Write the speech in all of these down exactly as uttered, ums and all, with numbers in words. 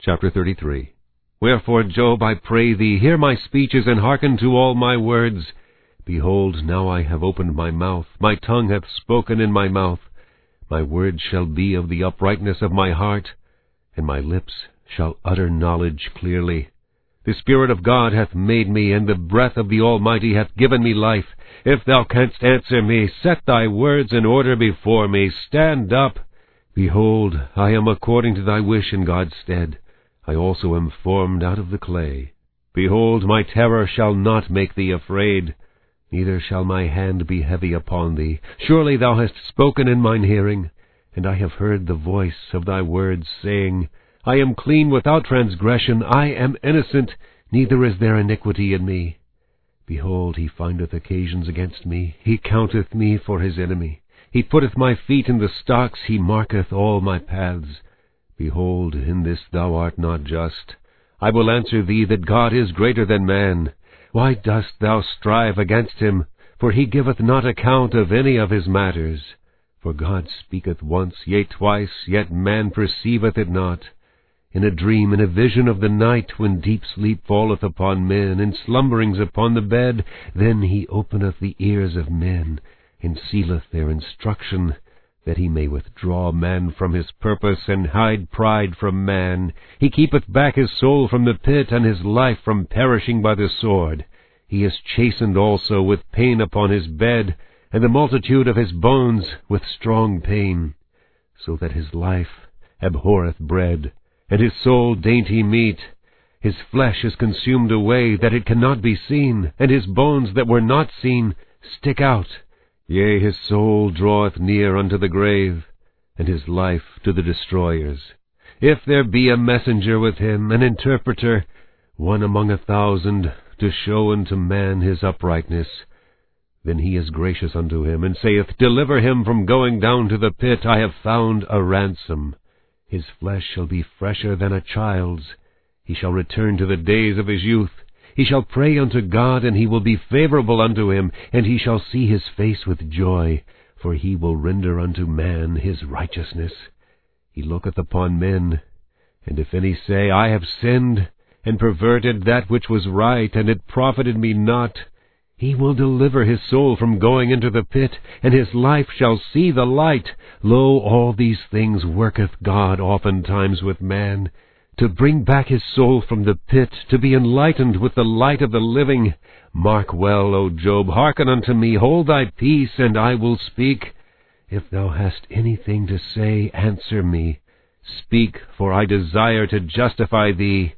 Chapter thirty-three. Wherefore, Job, I pray thee, hear my speeches, and hearken to all my words. Behold, now I have opened my mouth, my tongue hath spoken in my mouth. My words shall be of the uprightness of my heart, and my lips shall utter knowledge clearly. The Spirit of God hath made me, and the breath of the Almighty hath given me life. If thou canst answer me, set thy words in order before me. Stand up. Behold, I am according to thy wish in God's stead. I also am formed out of the clay. Behold, my terror shall not make thee afraid, neither shall my hand be heavy upon thee. Surely thou hast spoken in mine hearing, and I have heard the voice of thy words, saying, I am clean without transgression, I am innocent, neither is there iniquity in me. Behold, he findeth occasions against me, he counteth me for his enemy. He putteth my feet in the stocks, he marketh all my paths. Behold, in this thou art not just. I will answer thee that God is greater than man. Why dost thou strive against him? For he giveth not account of any of his matters. For God speaketh once, yea twice, yet man perceiveth it not. In a dream, in a vision of the night, when deep sleep falleth upon men, in slumberings upon the bed, then he openeth the ears of men, and sealeth their instruction, that he may withdraw man from his purpose, and hide pride from man. He keepeth back his soul from the pit, and his life from perishing by the sword. He is chastened also with pain upon his bed, and the multitude of his bones with strong pain, so that his life abhorreth bread, and his soul dainty meat. His flesh is consumed away, that it cannot be seen, and his bones that were not seen stick out. Yea, his soul draweth near unto the grave, and his life to the destroyers. If there be a messenger with him, an interpreter, one among a thousand, to show unto man his uprightness, then he is gracious unto him, and saith, Deliver him from going down to the pit, I have found a ransom. His flesh shall be fresher than a child's. He shall return to the days of his youth. He shall pray unto God, and he will be favorable unto him, and he shall see his face with joy, for he will render unto man his righteousness. He looketh upon men, and if any say, I have sinned, and perverted that which was right, and it profited me not, he will deliver his soul from going into the pit, and his life shall see the light. Lo, all these things worketh God oftentimes with man, to bring back his soul from the pit, to be enlightened with the light of the living. Mark well, O Job, hearken unto me, hold thy peace, and I will speak. If thou hast anything to say, answer me. Speak, for I desire to justify thee.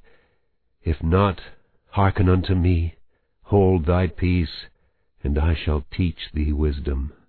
If not, hearken unto me, hold thy peace, and I shall teach thee wisdom.